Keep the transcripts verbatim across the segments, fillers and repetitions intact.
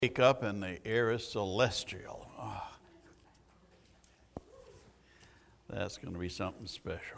Wake up and the air is celestial. Oh, that's going to be something special.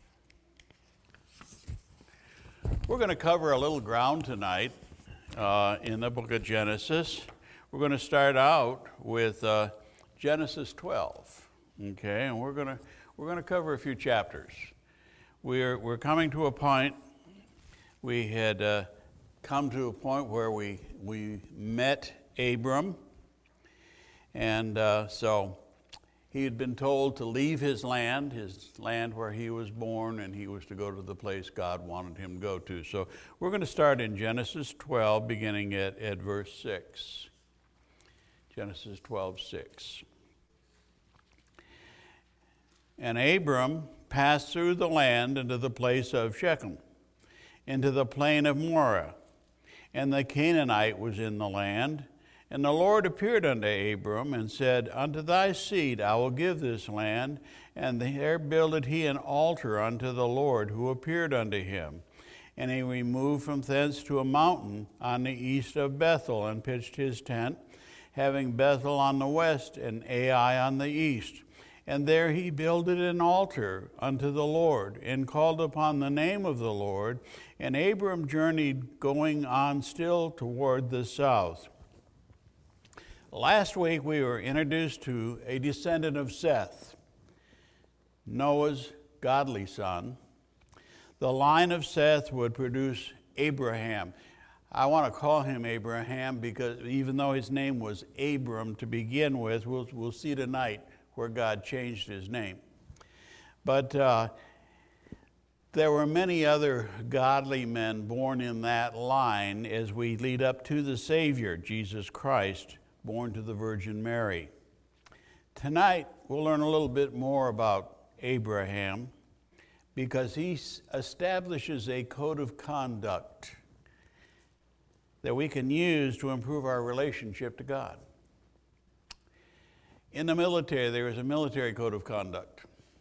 We're going to cover a little ground tonight uh, in the book of Genesis. We're going to start out with uh, Genesis twelve, okay, and we're going to we're going to cover a few chapters. We're we're coming to a point. We had uh, come to a point where we we met Abram, and uh, so he had been told to leave his land, his land where he was born, and he was to go to the place God wanted him to go to. So we're going to start in Genesis twelve, beginning at, at verse six. Genesis twelve, six. And Abram passed through the land into the place of Shechem, into the plain of Moreh, and the Canaanite was in the land. And the Lord appeared unto Abram and said, Unto thy seed I will give this land. And there builded he an altar unto the Lord, who appeared unto him. And he removed from thence to a mountain on the east of Bethel, and pitched his tent, having Bethel on the west and Ai on the east. And there he builded an altar unto the Lord, and called upon the name of the Lord. And Abram journeyed, going on still toward the south. Last week we were introduced to a descendant of Seth, Noah's godly son. The line of Seth would produce Abraham. I want to call him Abraham because even though his name was Abram to begin with, we'll, we'll see tonight where God changed his name. But uh, there were many other godly men born in that line as we lead up to the Savior, Jesus Christ, born to the Virgin Mary. Tonight, we'll learn a little bit more about Abraham because he establishes a code of conduct that we can use to improve our relationship to God. In the military, there is a military code of conduct,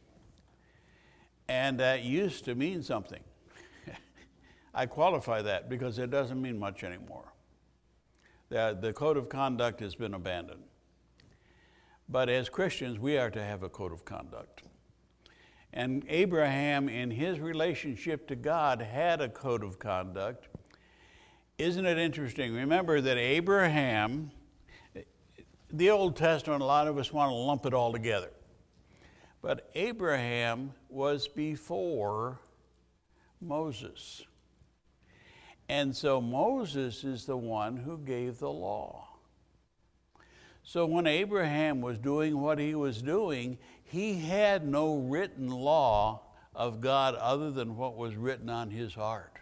and that used to mean something. I qualify that because it doesn't mean much anymore. The, the code of conduct has been abandoned. But as Christians, we are to have a code of conduct. And Abraham, in his relationship to God, had a code of conduct. Isn't it interesting? Remember that Abraham, the Old Testament, a lot of us want to lump it all together. But Abraham was before Moses. And so Moses is the one who gave the law. So when Abraham was doing what he was doing, he had no written law of God other than what was written on his heart.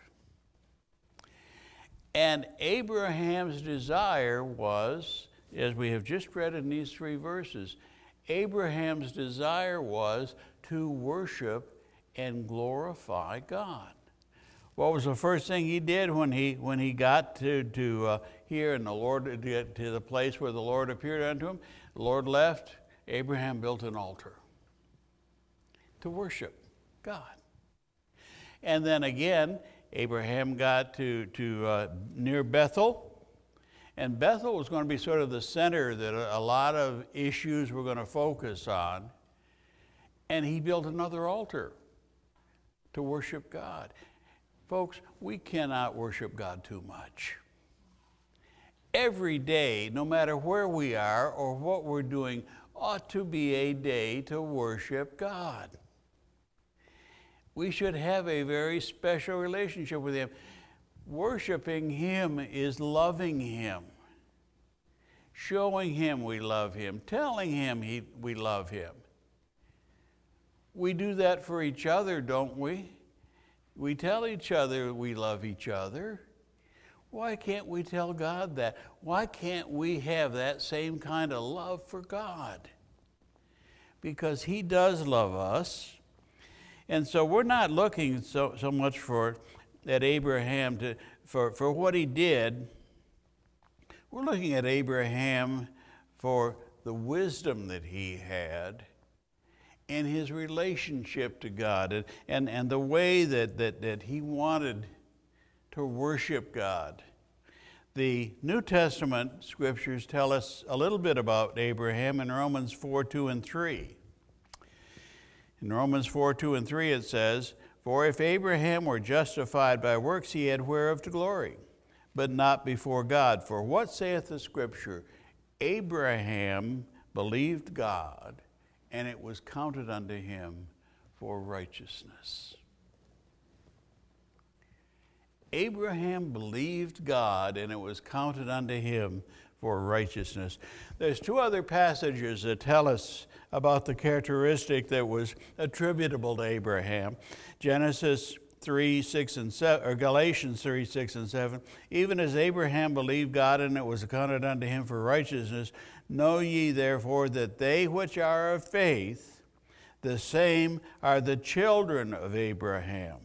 And Abraham's desire was, as we have just read in these three verses, Abraham's desire was to worship and glorify God. What was the first thing he did when he when he got to to uh, here and the Lord to get to the place where the Lord appeared unto him? The Lord left. Abraham built an altar to worship God. And then again, Abraham got to to uh, near Bethel, and Bethel was going to be sort of the center that a, a lot of issues were going to focus on. And he built another altar to worship God. Folks, we cannot worship God too much. Every day, no matter where we are or what we're doing, ought to be a day to worship God. We should have a very special relationship with Him. Worshiping Him is loving Him, showing Him we love Him, telling Him he, we love Him. We do that for each other, don't we? We tell each other we love each other. Why can't we tell God that? Why can't we have that same kind of love for God? Because He does love us. And so we're not looking so, so much for at Abraham to for, for what he did. We're looking at Abraham for the wisdom that he had and his relationship to God, and, and, and the way that, that, that he wanted to worship God. The New Testament scriptures tell us a little bit about Abraham in Romans four, two, and three. In Romans four, two, and three it says, "For if Abraham were justified by works, he had whereof to glory, but not before God. For what saith the scripture? Abraham believed God, and it was counted unto him for righteousness." Abraham believed God, and it was counted unto him for righteousness. There's two other passages that tell us about the characteristic that was attributable to Abraham. Genesis three, six, and seven, or Galatians three, six, and seven. "Even as Abraham believed God, and it was accounted unto him for righteousness, know ye therefore that they which are of faith, the same are the children of Abraham."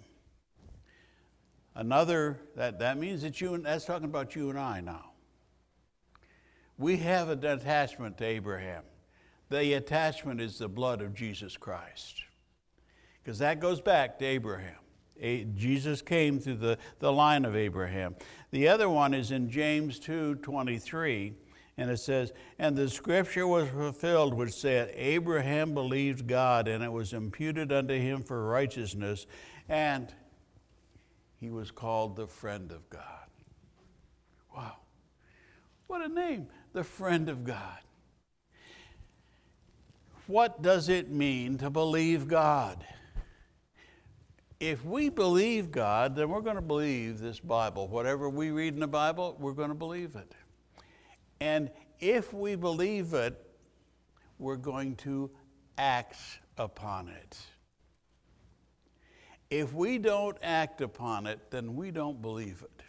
Another, that, that means that you, that's talking about you and I now. We have an attachment to Abraham. The attachment is the blood of Jesus Christ. Because that goes back to Abraham. A, Jesus came through the, the line of Abraham. The other one is in James two, twenty-three, and it says, "And the scripture was fulfilled which said, Abraham believed God, and it was imputed unto him for righteousness, and he was called the friend of God." Wow. What a name, the friend of God. What does it mean to believe God? If we believe God, then we're going to believe this Bible. Whatever we read in the Bible, we're going to believe it. And if we believe it, we're going to act upon it. If we don't act upon it, then we don't believe it.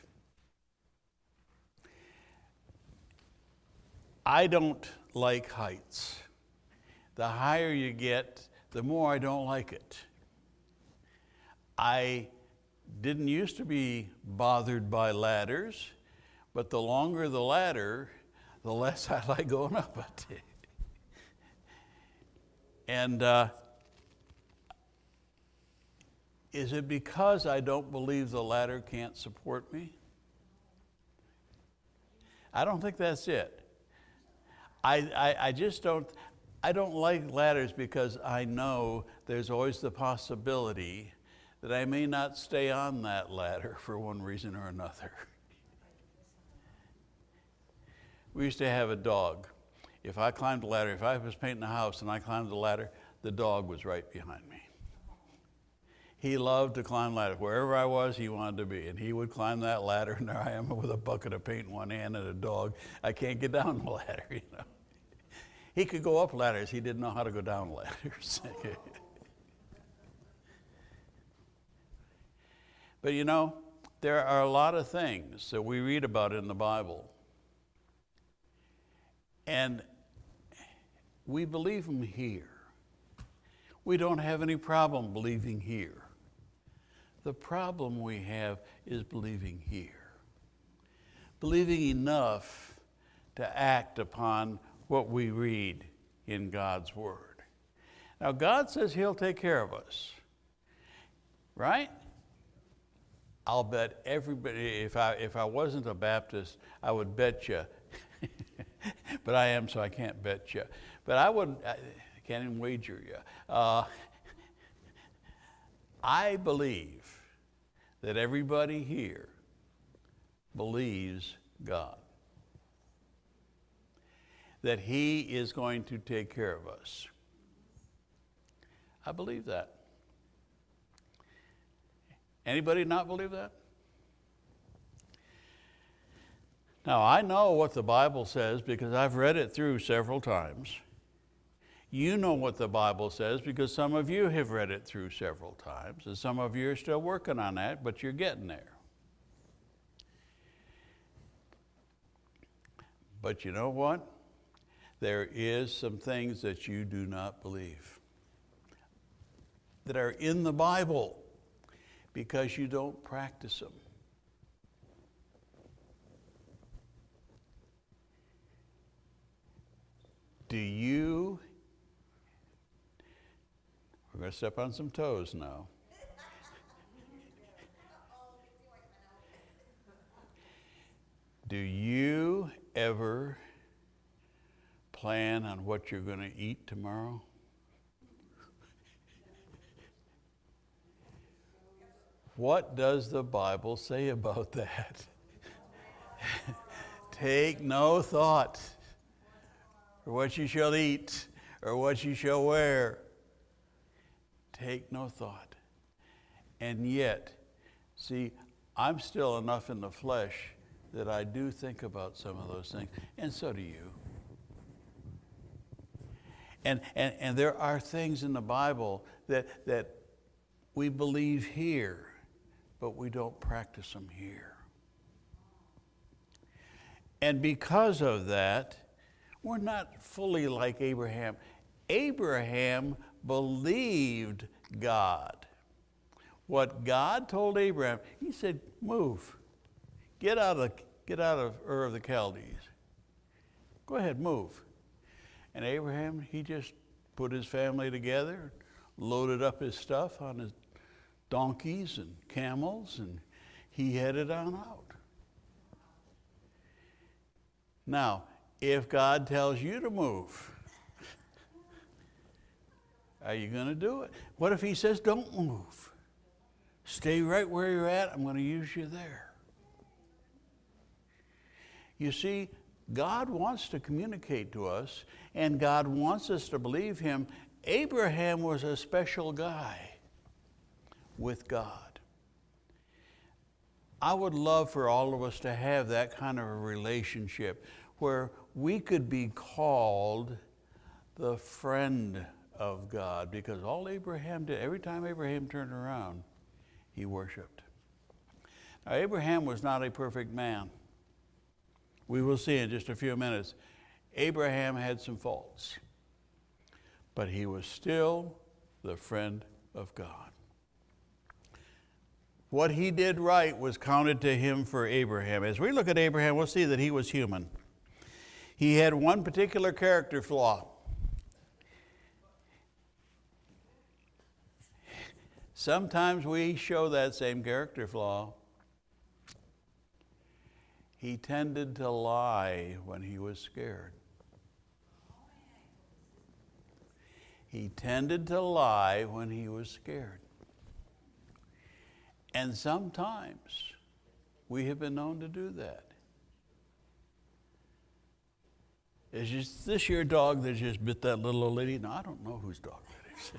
I don't like heights. The higher you get, the more I don't like it. I didn't used to be bothered by ladders, but the longer the ladder, the less I like going up it. And uh, is it because I don't believe the ladder can't support me? I don't think that's it. I, I, I just don't, I don't like ladders because I know there's always the possibility that I may not stay on that ladder for one reason or another. We used to have a dog. If I climbed the ladder, if I was painting a house and I climbed the ladder, the dog was right behind me. He loved to climb ladders. Wherever I was, he wanted to be. And he would climb that ladder, and there I am with a bucket of paint in one hand and a dog. I can't get down the ladder, you know. He could go up ladders. He didn't know how to go down ladders. But you know, there are a lot of things that we read about in the Bible, and we believe them here. We don't have any problem believing here. The problem we have is believing here. Believing enough to act upon what we read in God's Word. Now, God says He'll take care of us, right? I'll bet everybody, if I, if I wasn't a Baptist, I would bet you, but I am, so I can't bet you. But I would, I can't even wager you. Uh, I believe that everybody here believes God, that He is going to take care of us. I believe that. Anybody not believe that? Now, I know what the Bible says because I've read it through several times. You know what the Bible says because some of you have read it through several times, and some of you are still working on that, but you're getting there. But you know what? There is some things that you do not believe that are in the Bible because you don't practice them. Do you, we're going to step on some toes now. Do plan on what you're going to eat tomorrow? What does the Bible say about that? Take no thought for what you shall eat or what you shall wear. Take no thought. And yet, see, I'm still enough in the flesh that I do think about some of those things, and so do you. And, and, and there are things in the Bible that, that we believe here, but we don't practice them here. And because of that, we're not fully like Abraham. Abraham believed God. What God told Abraham, he said, move. Get out of, get out of Ur of the Chaldees. Go ahead, move. And Abraham, he just put his family together, loaded up his stuff on his donkeys and camels, and he headed on out. Now, if God tells you to move, are you going to do it? What if he says, don't move? Stay right where you're at. I'm going to use you there. You see, God wants to communicate to us, and God wants us to believe him. Abraham was a special guy with God. I would love for all of us to have that kind of a relationship where we could be called the friend of God, because all Abraham did, every time Abraham turned around, he worshiped. Now, Abraham was not a perfect man. We will see in just a few minutes. Abraham had some faults, but he was still the friend of God. What he did right was counted to him for Abraham. As we look at Abraham, we'll see that he was human. He had one particular character flaw. Sometimes we show that same character flaw. He tended to lie when he was scared. He tended to lie when he was scared. And sometimes we have been known to do that. Is just this your dog that just bit that little old lady? No, I don't know whose dog that is.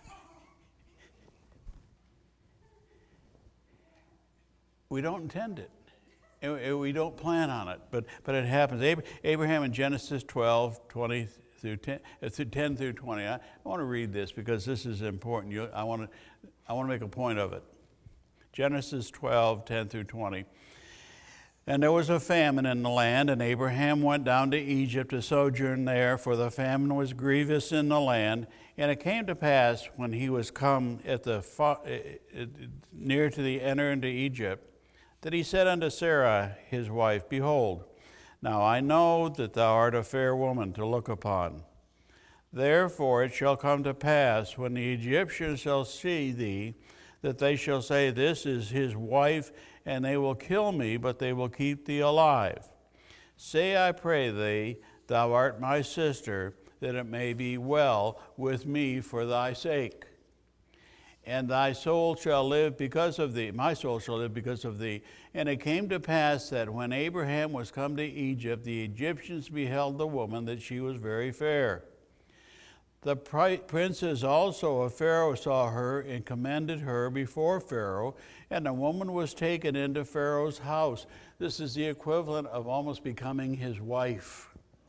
We don't intend it. We don't plan on it, but, but it happens. Abraham in Genesis twelve, twenty through ten, ten through twenty. I, I want to read this because this is important. You, I, want to, I want to make a point of it. Genesis twelve, ten through twenty. And there was a famine in the land, and Abraham went down to Egypt to sojourn there, for the famine was grievous in the land. And it came to pass, when he was come at the far, near to the enter into Egypt, that he said unto Sarah his wife, Behold, now I know that thou art a fair woman to look upon. Therefore it shall come to pass, when the Egyptians shall see thee, that they shall say, This is his wife, and they will kill me, but they will keep thee alive. Say, I pray thee, thou art my sister, that it may be well with me for thy sake. And thy soul shall live because of thee. My soul shall live because of thee. And it came to pass that when Abraham was come to Egypt, the Egyptians beheld the woman, that she was very fair. The princes also of Pharaoh saw her and commended her before Pharaoh, and the woman was taken into Pharaoh's house. This is the equivalent of almost becoming his wife.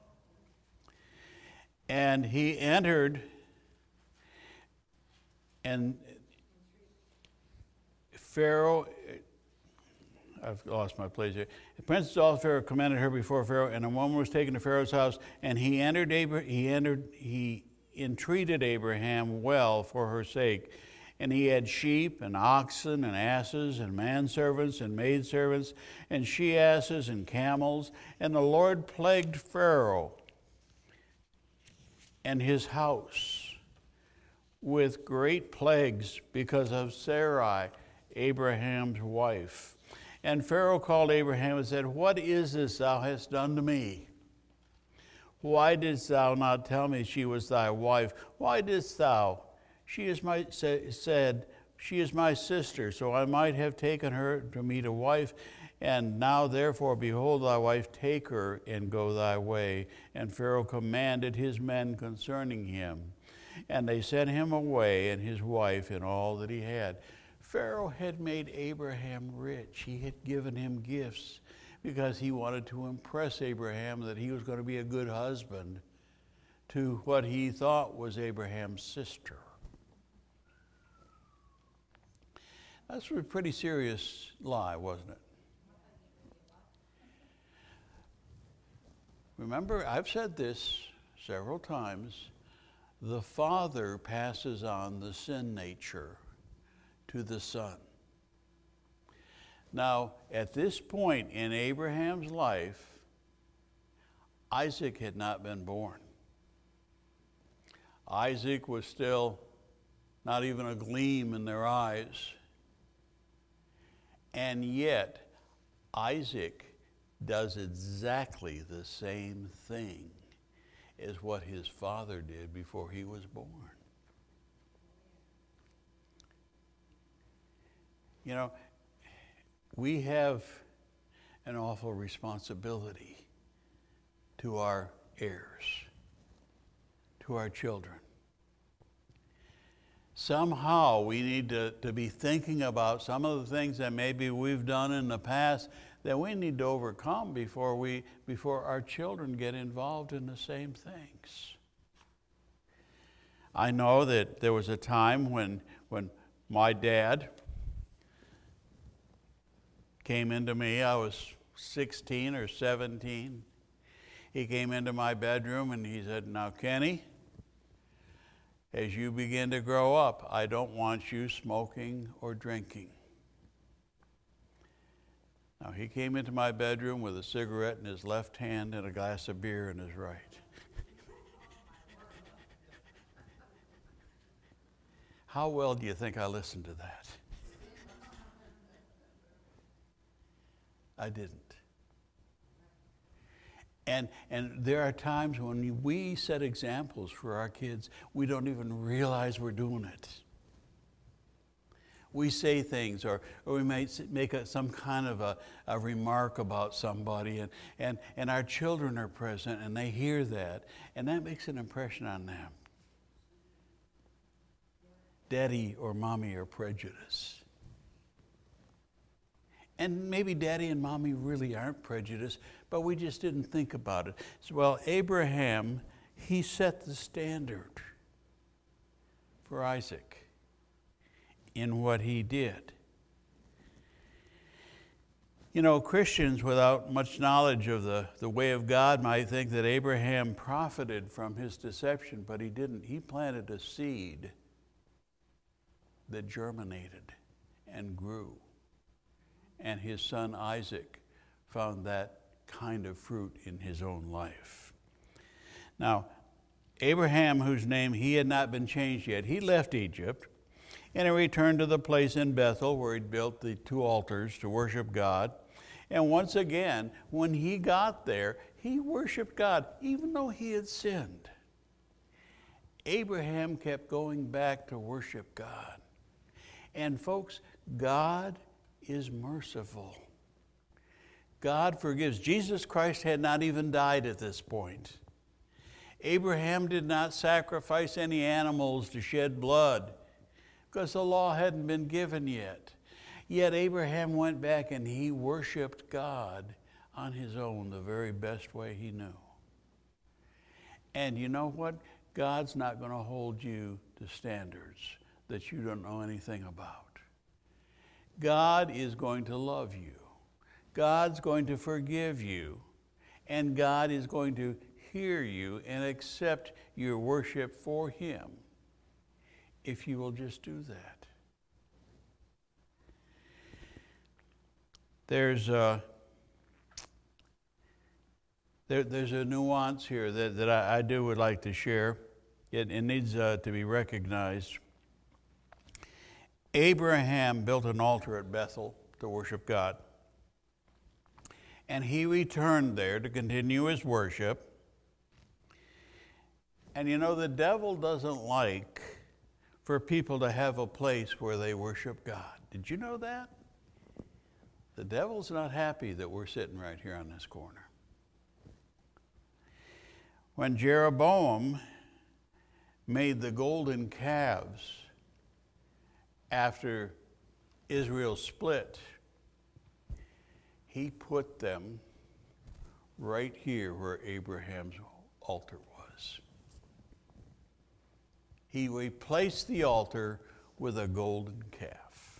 And he entered, and Pharaoh, I've lost my place here. The princes of Pharaoh commended her before Pharaoh, and the woman was taken to Pharaoh's house, and he entered, Abraham, he entered, he entreated Abraham well for her sake. And he had sheep and oxen and asses and manservants and maidservants and she-asses and camels. And the Lord plagued Pharaoh and his house with great plagues because of Sarai, Abraham's wife. And Pharaoh called Abraham and said, What is this thou hast done to me? Why didst thou not tell me she was thy wife? Why didst thou? She is my, said, she is my sister, so I might have taken her to me to wife. And now therefore, behold thy wife, take her and go thy way. And Pharaoh commanded his men concerning him. And they sent him away, and his wife, and all that he had. Pharaoh had made Abraham rich. He had given him gifts because he wanted to impress Abraham that he was going to be a good husband to what he thought was Abraham's sister. That's a pretty serious lie, wasn't it? Remember, I've said this several times. The Father passes on the sin nature to the Son. Now, at this point in Abraham's life, Isaac had not been born. Isaac was still not even a gleam in their eyes. And yet, Isaac does exactly the same thing as what his father did before he was born. You know, we have an awful responsibility to our heirs, to our children. Somehow we need to, to be thinking about some of the things that maybe we've done in the past that we need to overcome before we before our children get involved in the same things. I know that there was a time when when my dad came into me. I was sixteen or seventeen. He came into my bedroom and he said, "Now, Kenny, as you begin to grow up, I don't want you smoking or drinking." Now, he came into my bedroom with a cigarette in his left hand and a glass of beer in his right. How well do you think I listened to that? I didn't. And, and there are times when we set examples for our kids, we don't even realize we're doing it. We say things, or, or we may make a, some kind of a, a remark about somebody, and, and, and our children are present, and they hear that, and that makes an impression on them. Daddy or mommy are prejudiced. And maybe daddy and mommy really aren't prejudiced, but we just didn't think about it. So, well, Abraham, he set the standard for Isaac in what he did. You know, Christians without much knowledge of the, the way of God might think that Abraham profited from his deception, but he didn't. He planted a seed that germinated and grew. And his son Isaac found that kind of fruit in his own life. Now, Abraham, whose name he had not been changed yet, he left Egypt and he returned to the place in Bethel where he'd built the two altars to worship God. And once again, when he got there, he worshiped God, even though he had sinned. Abraham kept going back to worship God. And folks, God is merciful. God forgives. Jesus Christ had not even died at this point. Abraham did not sacrifice any animals to shed blood because the law hadn't been given yet. Yet Abraham went back and he worshiped God on his own, the very best way he knew. And you know what? God's not going to hold you to standards that you don't know anything about. God is going to love you. God's going to forgive you. And God is going to hear you and accept your worship for him if you will just do that. There's a, there, there's a nuance here that, that I, I do would like to share. It, it needs uh, to be recognized. Abraham built an altar at Bethel to worship God. And he returned there to continue his worship. And you know, the devil doesn't like for people to have a place where they worship God. Did you know that? The devil's not happy that we're sitting right here on this corner. When Jeroboam made the golden calves after Israel split, he put them right here where Abraham's altar was. He replaced the altar with a golden calf.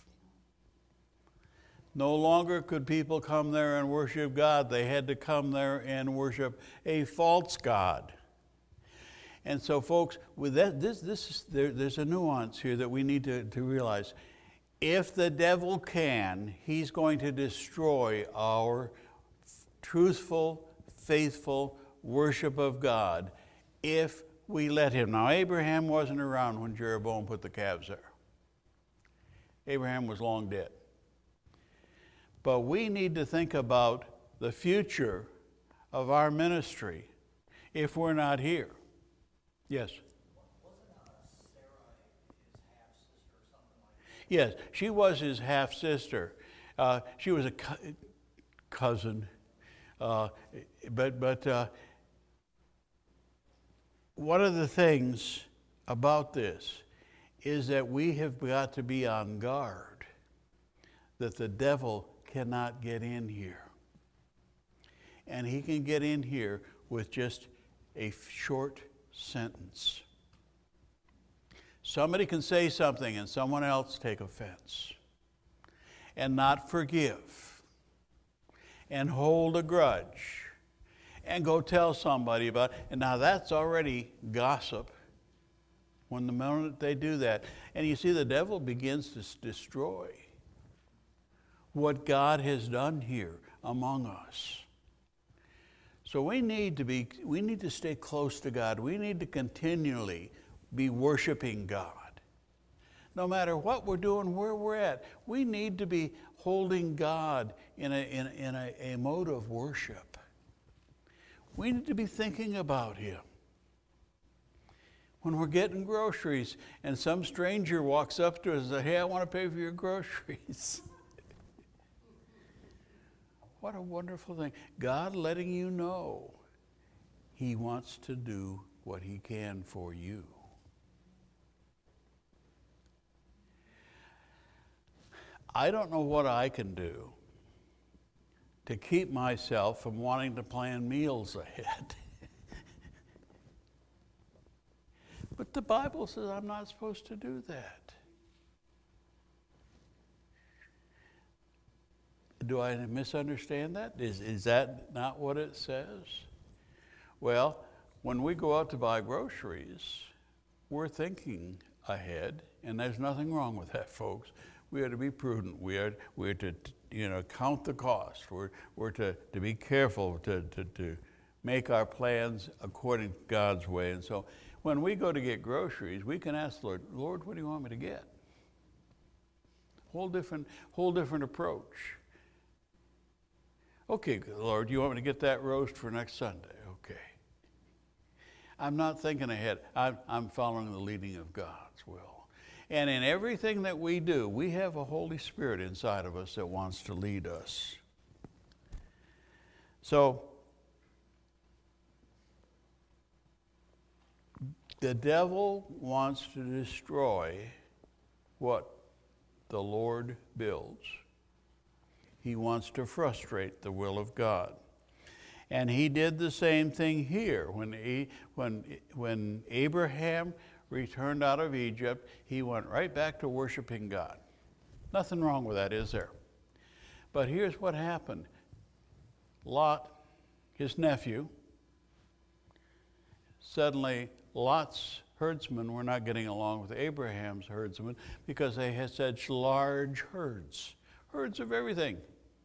No longer could people come there and worship God. They had to come there and worship a false god. And so, folks, with that, this, this is, there, there's a nuance here that we need to, to realize. If the devil can, he's going to destroy our truthful, faithful worship of God if we let him. Now, Abraham wasn't around when Jeroboam put the calves there. Abraham was long dead. But we need to think about the future of our ministry if we're not here. Yes? Wasn't uh, Sarah his half-sister or something like that? Yes, she was his half-sister. Uh, she was a co- cousin. Uh, but but uh, one of the things about this is that we have got to be on guard that the devil cannot get in here. And he can get in here with just a short sentence. Somebody can say something and someone else take offense and not forgive and hold a grudge and go tell somebody about it. And now that's already gossip when the moment they do that. And you see, the devil begins to destroy what God has done here among us. So we need to be, we need to stay close to God. We need to continually be worshiping God. No matter what we're doing, where we're at, we need to be holding God in a, in, in a, a mode of worship. We need to be thinking about him. When we're getting groceries and some stranger walks up to us and says, "Hey, I want to pay for your groceries." What a wonderful thing. God letting you know he wants to do what he can for you. I don't know what I can do to keep myself from wanting to plan meals ahead. But the Bible says I'm not supposed to do that. Do I misunderstand that? Is, is that not what it says? Well, when we go out to buy groceries, we're thinking ahead, and there's nothing wrong with that, folks. We are to be prudent. We are, we are to, you know, count the cost. We're, we're to, to be careful to, to, to make our plans according to God's way. And so when we go to get groceries, we can ask the Lord, "Lord, what do you want me to get?" Whole different, whole different approach. "Okay, Lord, you want me to get that roast for next Sunday?" Okay. I'm not thinking ahead. I'm, I'm following the leading of God's will. And in everything that we do, we have a Holy Spirit inside of us that wants to lead us. So, the devil wants to destroy what the Lord builds. He wants to frustrate the will of God. And he did the same thing here. When, he, when, when Abraham returned out of Egypt, he went right back to worshiping God. Nothing wrong with that, is there? But here's what happened. Lot, his nephew, suddenly Lot's herdsmen were not getting along with Abraham's herdsmen because they had such large herds, herds of everything.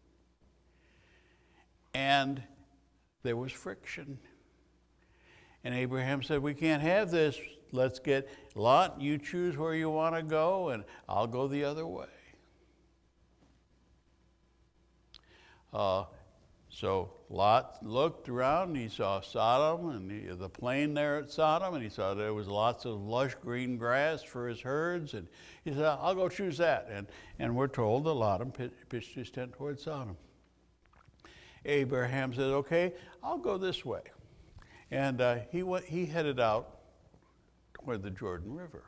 And there was friction. And Abraham said, "We can't have this. Let's get, Lot, you choose where you want to go, and I'll go the other way." Uh, So Lot looked around, and he saw Sodom and the, the plain there at Sodom, and he saw there was lots of lush green grass for his herds, and he said, I'll go choose that. And, and we're told that Lot pitched his tent toward Sodom. Abraham said, okay, I'll go this way. And uh, he, went, he headed out toward the Jordan River,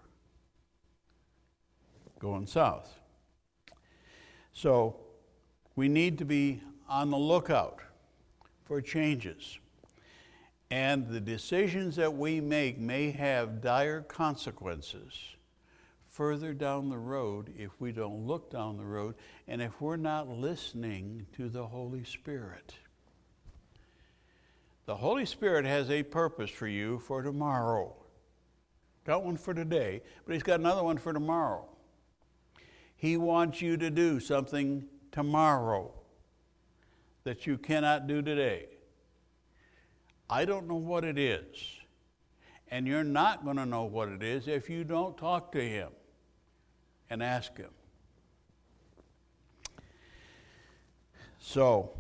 going south. So we need to be on the lookout for changes. And the decisions that we make may have dire consequences further down the road if we don't look down the road and if we're not listening to the Holy Spirit. The Holy Spirit has a purpose for you for tomorrow. Got one for today, but he's got another one for tomorrow. He wants you to do something tomorrow that you cannot do today. I don't know what it is, and you're not going to know what it is if you don't talk to him and ask him. So,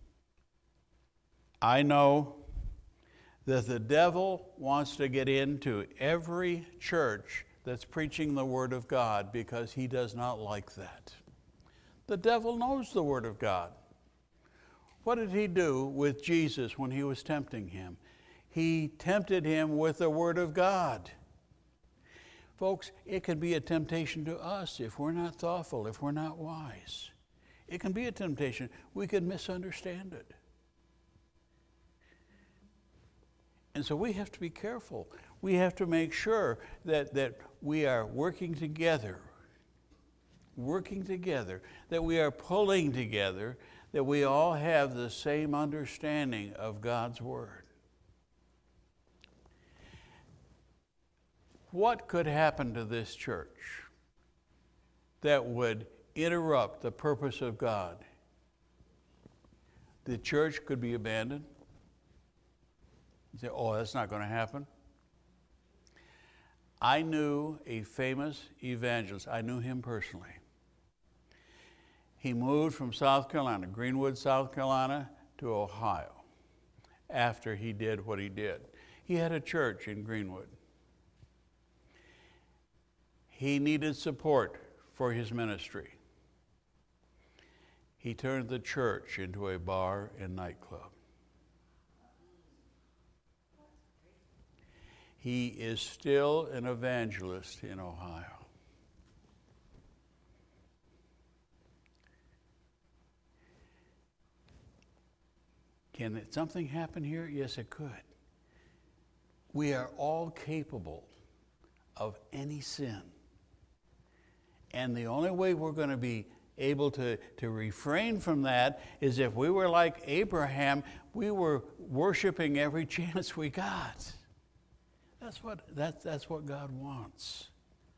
I know that the devil wants to get into every church that's preaching the Word of God because he does not like that. The devil knows the Word of God. What did he do with Jesus when he was tempting him? He tempted him with the Word of God. Folks, it can be a temptation to us if we're not thoughtful, if we're not wise. It can be a temptation. We can misunderstand it. And so we have to be careful. We have to make sure that, that we are working together, working together, that we are pulling together, that we all have the same understanding of God's Word. What could happen to this church that would interrupt the purpose of God? The church could be abandoned. You say, oh, that's not going to happen. I knew a famous evangelist. I knew him personally. He moved from South Carolina, Greenwood, South Carolina, to Ohio after he did what he did. He had a church in Greenwood. He needed support for his ministry. He turned the church into a bar and nightclub. He is still an evangelist in Ohio. Can something happen here? Yes, it could. We are all capable of any sin. And the only way we're going to be able to, to refrain from that is if we were like Abraham, we were worshiping every chance we got. That's what, that, that's what God wants.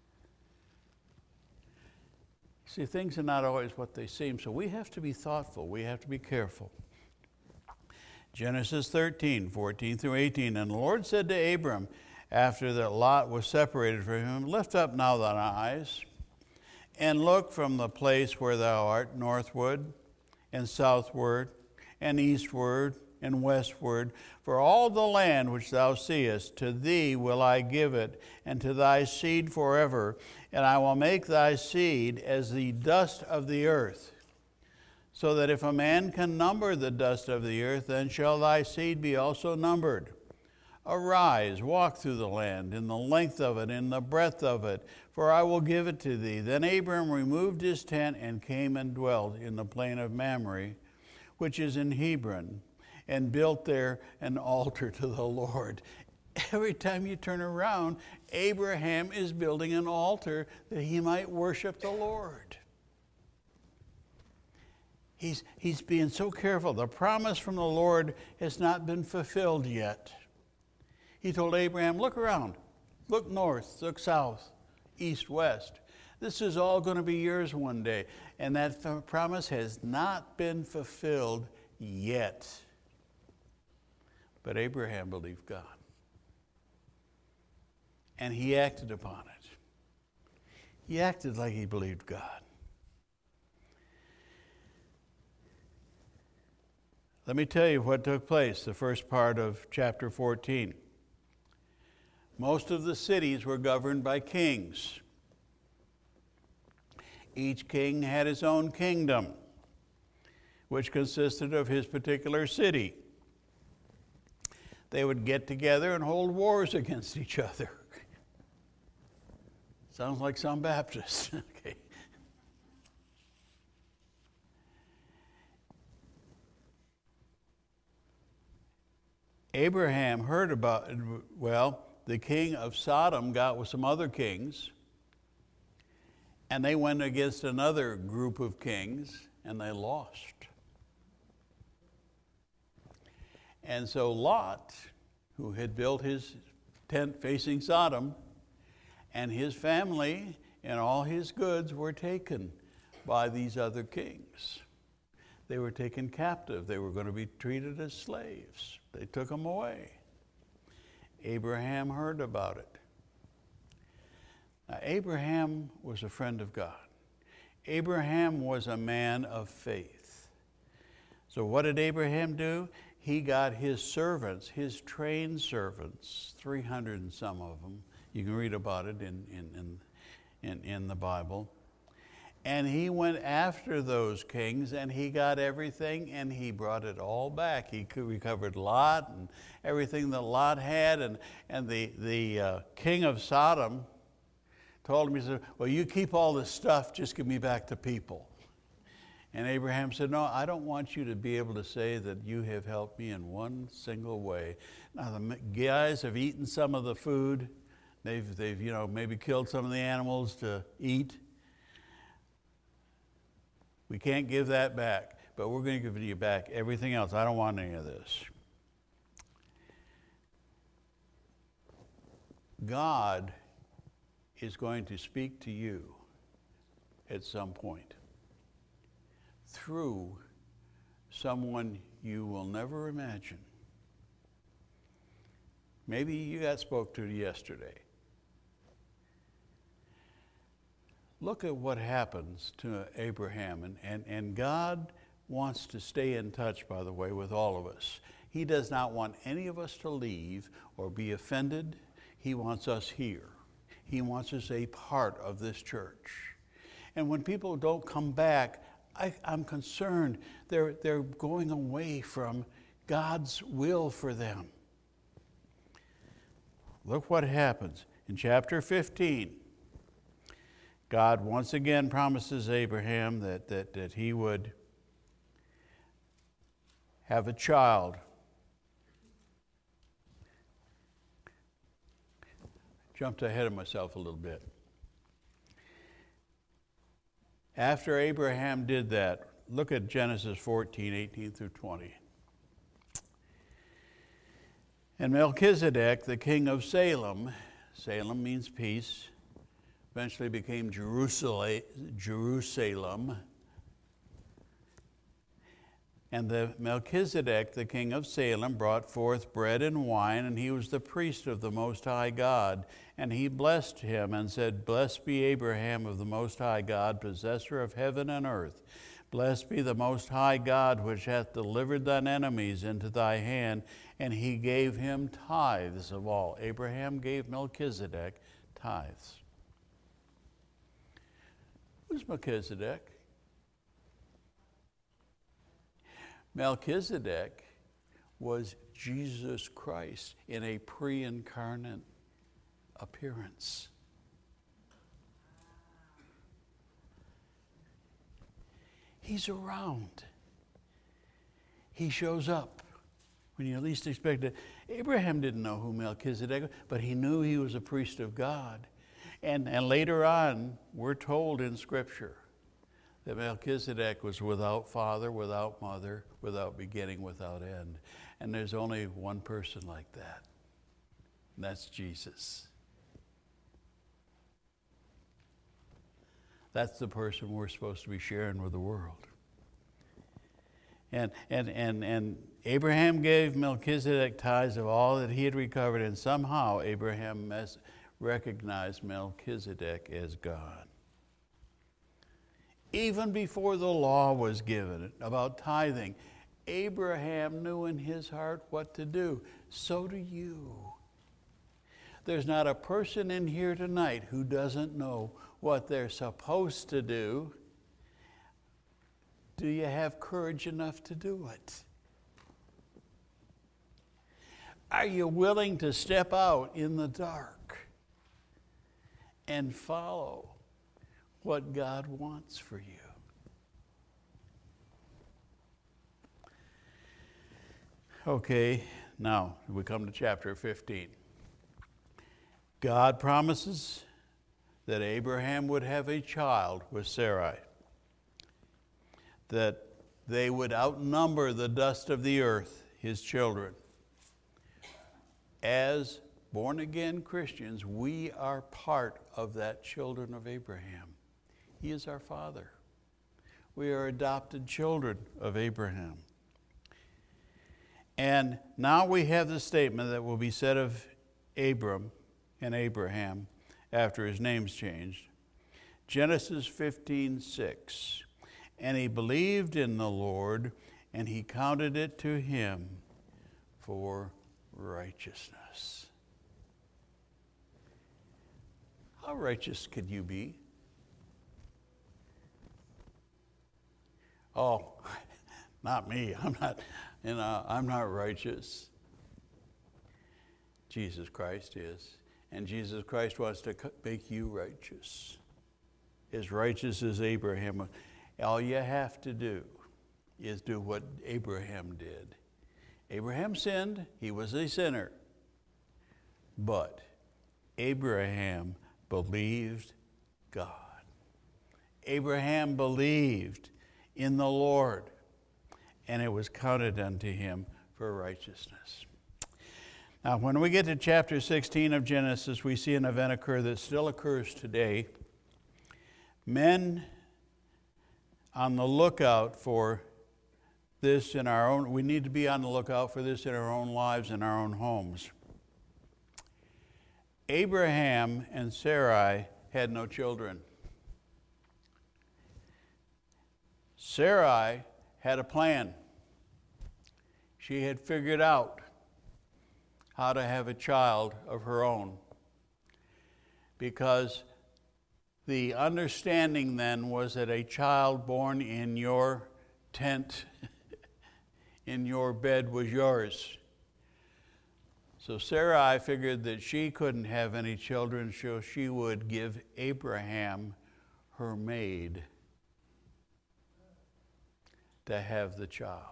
See, things are not always what they seem, so we have to be thoughtful. We have to be careful. Genesis thirteen, fourteen through eighteen, and the Lord said to Abram, after that Lot was separated from him, lift up now thine eyes, and look from the place where thou art, northward, and southward, and eastward, and westward, for all the land which thou seest, to thee will I give it, and to thy seed forever, and I will make thy seed as the dust of the earth, so that if a man can number the dust of the earth, then shall thy seed be also numbered. Arise, walk through the land, in the length of it, in the breadth of it, for I will give it to thee. Then Abram removed his tent and came and dwelt in the plain of Mamre, which is in Hebron, and built there an altar to the Lord. Every time you turn around, Abraham is building an altar that he might worship the Lord. He's, he's being so careful. The promise from the Lord has not been fulfilled yet. He told Abraham, look around, look north, look south, east, west. This is all going to be yours one day. And that f- promise has not been fulfilled yet. But Abraham believed God. And he acted upon it. He acted like he believed God. Let me tell you what took place, the first part of chapter fourteen. Most of the cities were governed by kings. Each king had his own kingdom, which consisted of his particular city. They would get together and hold wars against each other. Sounds like some Baptists. Okay. Abraham heard about, well, the king of Sodom got with some other kings, and they went against another group of kings, and they lost. And so Lot, who had built his tent facing Sodom, and his family and all his goods were taken by these other kings. They were taken captive. They were going to be treated as slaves. They took them away. Abraham heard about it. Now, Abraham was a friend of God. Abraham was a man of faith. So what did Abraham do? He got his servants, his trained servants, three hundred and some of them. You can read about it in, in, in, in, in the Bible. And he went after those kings, and he got everything, and he brought it all back. He recovered Lot and everything that Lot had. And, and the, the uh, king of Sodom told him, he said, well, you keep all this stuff, just give me back the people. And Abraham said, no, I don't want you to be able to say that you have helped me in one single way. Now, the guys have eaten some of the food. They've, they've, you know, maybe killed some of the animals to eat. We can't give that back, but we're going to give you back everything else. I don't want any of this. God is going to speak to you at some point through someone you will never imagine. Maybe you got spoke to yesterday. Look at what happens to Abraham. And, and, and God wants to stay in touch, by the way, with all of us. He does not want any of us to leave or be offended. He wants us here. He wants us a part of this church. And when people don't come back, I, I'm concerned they're, they're going away from God's will for them. Look what happens in chapter fifteen. God once again promises Abraham that, that, that he would have a child. Jumped ahead of myself a little bit. After Abraham did that, look at Genesis fourteen, eighteen through twenty. And Melchizedek, the king of Salem, Salem means peace, eventually became Jerusalem, Jerusalem. And the Melchizedek, the king of Salem, brought forth bread and wine, and he was the priest of the Most High God. And he blessed him and said, Blessed be Abraham of the Most High God, possessor of heaven and earth. Blessed be the Most High God, which hath delivered thine enemies into thy hand. And he gave him tithes of all. Abraham gave Melchizedek tithes. Who's Melchizedek? Melchizedek was Jesus Christ in a pre-incarnate appearance. He's around. He shows up when you least expect it. Abraham didn't know who Melchizedek was, but he knew he was a priest of God. And, and later on, we're told in Scripture that Melchizedek was without father, without mother, without beginning, without end. And there's only one person like that, and that's Jesus. That's the person we're supposed to be sharing with the world. And, and, and, and Abraham gave Melchizedek tithes of all that he had recovered, and somehow Abraham mes- recognized Melchizedek as God. Even before the law was given about tithing, Abraham knew in his heart what to do. So do you. There's not a person in here tonight who doesn't know what they're supposed to do. Do you have courage enough to do it? Are you willing to step out in the dark and follow what God wants for you? Okay, now we come to chapter fifteen. God promises that Abraham would have a child with Sarai, that they would outnumber the dust of the earth, his children. As born-again Christians, we are part of that children of Abraham. He is our father. We are adopted children of Abraham. And now we have the statement that will be said of Abram and Abraham after his name's changed. Genesis fifteen six. And he believed in the Lord, and he counted it to him for righteousness. How righteous could you be? Oh, not me. I'm not, you know, I'm not righteous. Jesus Christ is. And Jesus Christ wants to make you righteous. As righteous as Abraham. All you have to do is do what Abraham did. Abraham sinned. He was a sinner. But Abraham believed God. Abraham believed in the Lord, and it was counted unto him for righteousness. Now, when we get to chapter sixteen of Genesis, we see an event occur that still occurs today. Men on the lookout for this in our own, we need to be on the lookout for this in our own lives, in our own homes. Abraham and Sarai had no children. Sarai had a plan. She had figured out how to have a child of her own, because the understanding then was that a child born in your tent, in your bed, was yours. So Sarai figured that she couldn't have any children, so she would give Abraham her maid to have the child.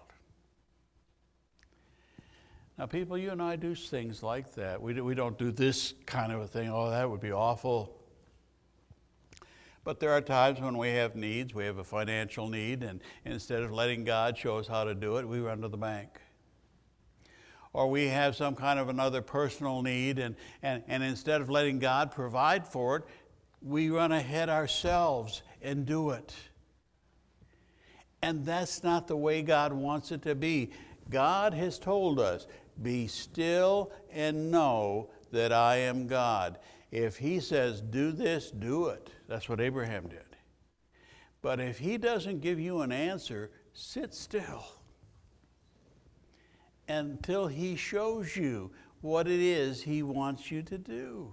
Now, people, you and I do things like that. We, do, we don't do this kind of a thing. Oh, that would be awful. But there are times when we have needs. We have a financial need, and instead of letting God show us how to do it, we run to the bank. Or we have some kind of another personal need, and, and, and instead of letting God provide for it, we run ahead ourselves and do it. And that's not the way God wants it to be. God has told us, be still and know that I am God. If he says, do this, do it. That's what Abraham did. But if he doesn't give you an answer, sit still until he shows you what it is he wants you to do.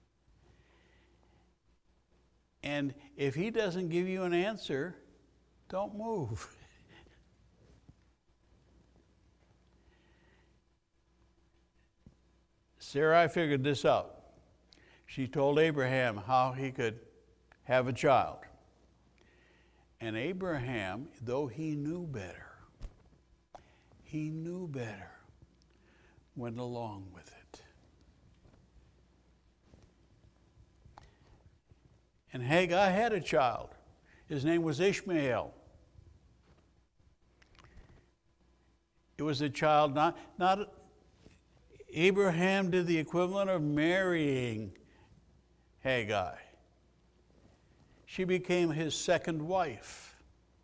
And if he doesn't give you an answer, don't move. Sarai figured this out. She told Abraham how he could have a child. And Abraham, though he knew better, he knew better, went along with it. And Hagar had a child. His name was Ishmael. It was a child, not, not Abraham did the equivalent of marrying Hagar. She became his second wife.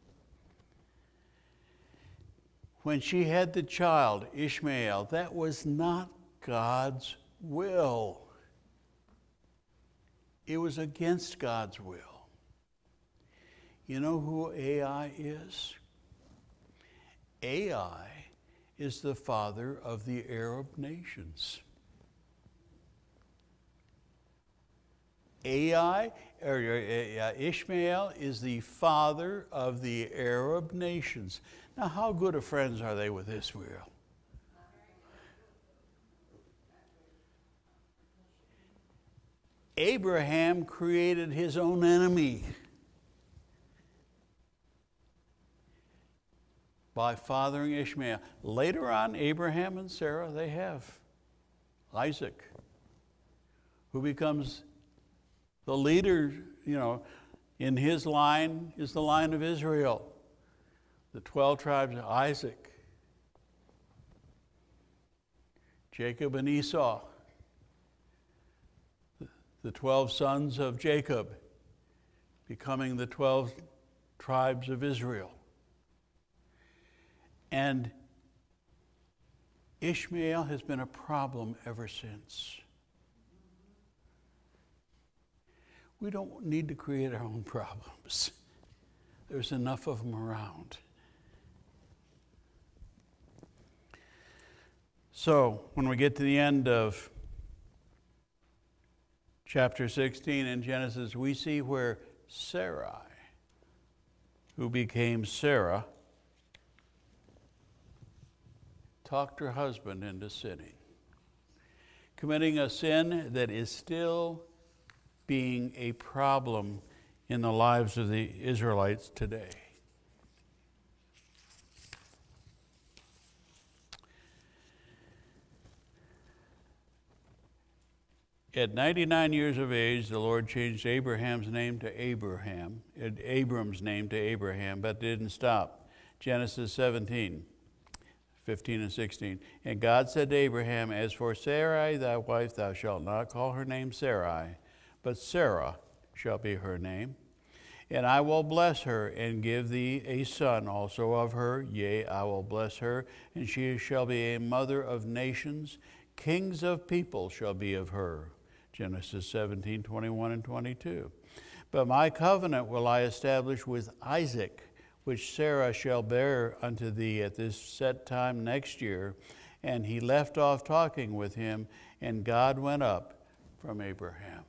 When she had the child, Ishmael, that was not God's will. It was against God's will. You know who Ai is? Ai is the father of the Arab nations. Ai, or uh, Ishmael, is the father of the Arab nations. Now, how good of friends are they with Israel? Abraham created his own enemy by fathering Ishmael. Later on, Abraham and Sarah, they have Isaac, who becomes the leader, you know, in his line is the line of Israel, the twelve tribes of Isaac, Jacob and Esau, the twelve sons of Jacob, becoming the twelve tribes of Israel. And Ishmael has been a problem ever since. We don't need to create our own problems. There's enough of them around. So, when we get to the end of chapter sixteen in Genesis, we see where Sarai, who became Sarah, talked her husband into sinning, committing a sin that is still being a problem in the lives of the Israelites today. At ninety-nine years of age, the Lord changed Abraham's name to Abraham, Abram's name to Abraham, but didn't stop. Genesis seventeen, fifteen and sixteen. And God said to Abraham, as for Sarai thy wife, thou shalt not call her name Sarai, but Sarah shall be her name. And I will bless her and give thee a son also of her. Yea, I will bless her, and she shall be a mother of nations. Kings of people shall be of her. Genesis seventeen, twenty-one and twenty-two. But my covenant will I establish with Isaac, which Sarah shall bear unto thee at this set time next year. And he left off talking with him, and God went up from Abraham.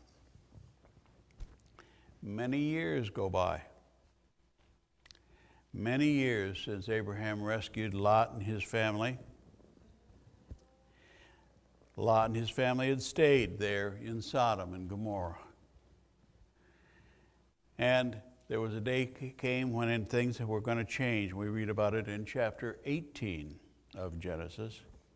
Many years go by. Many years since Abraham rescued Lot and his family. Lot and his family had stayed there in Sodom and Gomorrah. And there was a day came when things were going to change. We read about it in chapter eighteen of Genesis.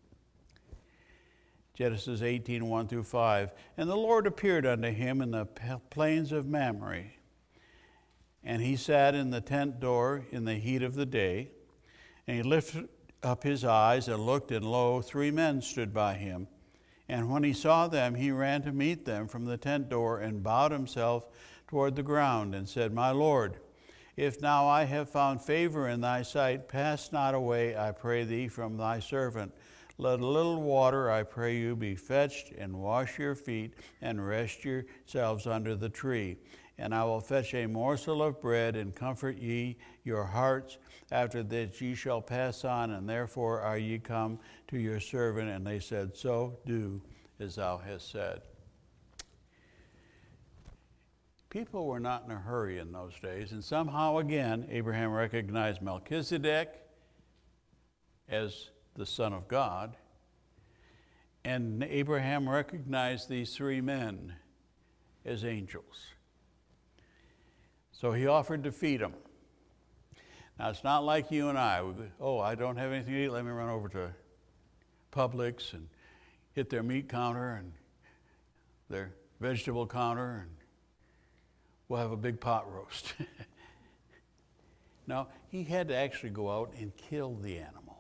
Genesis eighteen, one through five. And the Lord appeared unto him in the plains of Mamre. And he sat in the tent door in the heat of the day. And he lifted up his eyes and looked, and lo, three men stood by him. And when he saw them, he ran to meet them from the tent door and bowed himself toward the ground and said, My Lord, if now I have found favor in thy sight, pass not away, I pray thee, from thy servant. Let a little water, I pray you, be fetched, and wash your feet, and rest yourselves under the tree. And I will fetch a morsel of bread, and comfort ye your hearts. After that ye shall pass on, and therefore are ye come to your servant. And they said, So do as thou hast said. People were not in a hurry in those days, and somehow again Abraham recognized Melchizedek as the Son of God, and Abraham recognized these three men as angels. So he offered to feed them. Now, it's not like you and I. Oh, I don't have anything to eat. Let me run over to Publix and hit their meat counter and their vegetable counter, and we'll have a big pot roast. No, he had to actually go out and kill the animal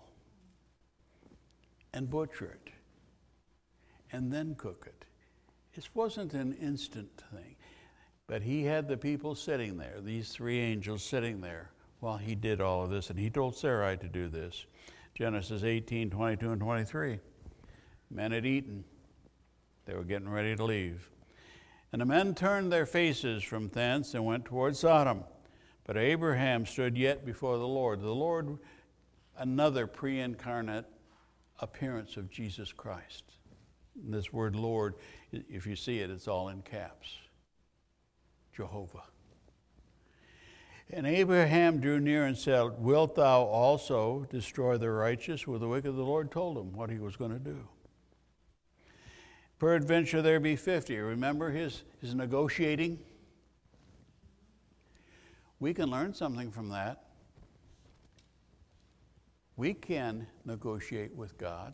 and butcher it and then cook it. It wasn't an instant thing. But he had the people sitting there, these three angels sitting there while he did all of this. And he told Sarai to do this. Genesis eighteen, twenty-two and twenty-three. Men had eaten. They were getting ready to leave. And the men turned their faces from thence and went toward Sodom. But Abraham stood yet before the Lord. The Lord another pre-incarnate appearance of Jesus Christ. And this word Lord, if you see it, it's all in caps. Jehovah. And Abraham drew near and said, wilt thou also destroy the righteous with the wicked? The Lord told him what he was going to do. Peradventure there be fifty. Remember his, his negotiating? We can learn something from that. We can negotiate with God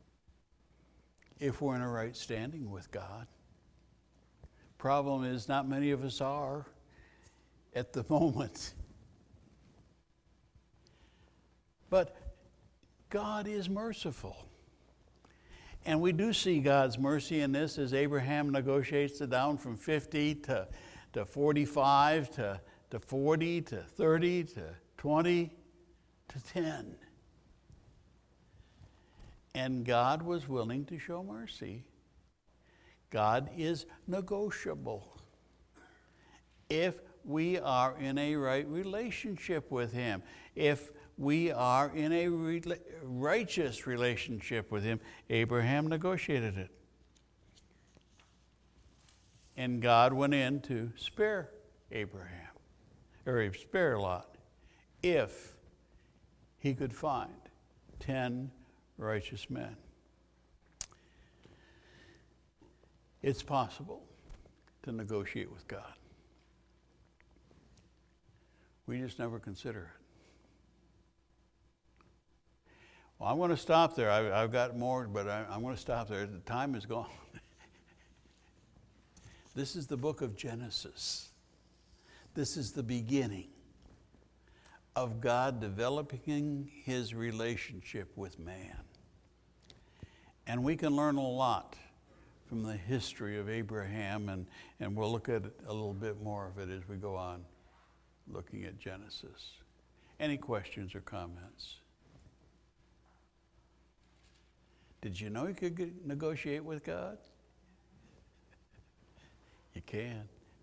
if we're in a right standing with God. Problem is, not many of us are at the moment. But God is merciful. And we do see God's mercy in this as Abraham negotiates it down from fifty to, to forty-five to, to forty to thirty to twenty to ten. And God was willing to show mercy. God is negotiable if we are in a right relationship with Him. If we are in a re- righteous relationship with Him. Abraham negotiated it. And God went in to spare Abraham, or spare Lot, if he could find ten righteous men. It's possible to negotiate with God. We just never consider it. Well, I'm going to stop there. I, I've got more, but I, I'm going to stop there. The time is gone. This is the book of Genesis. This is the beginning of God developing His relationship with man. And we can learn a lot from the history of Abraham, and, and we'll look at it, a little bit more of it as we go on looking at Genesis. Any questions or comments? Did you know you could get, negotiate with God? You can.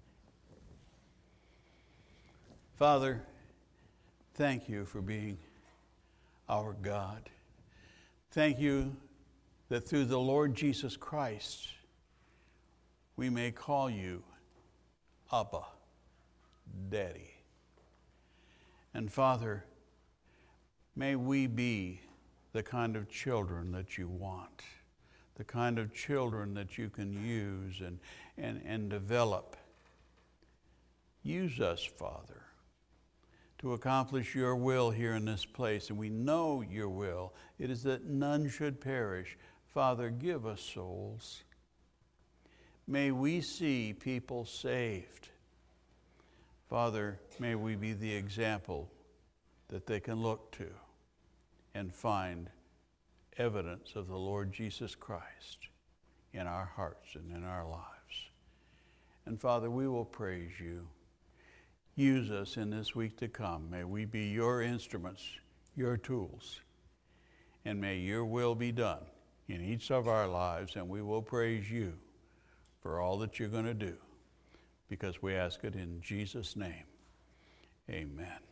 Father, thank you for being our God. Thank you that through the Lord Jesus Christ, we may call you Abba, Daddy. And Father, may we be the kind of children that you want, the kind of children that you can use and, and, and develop. Use us, Father, to accomplish your will here in this place. And we know your will. It is that none should perish. Father, give us souls. May we see people saved. Father, may we be the example that they can look to and find evidence of the Lord Jesus Christ in our hearts and in our lives. And Father, we will praise you. Use us in this week to come. May we be your instruments, your tools, and may your will be done in each of our lives, and we will praise you for all that you're going to do, because we ask it in Jesus' name. Amen.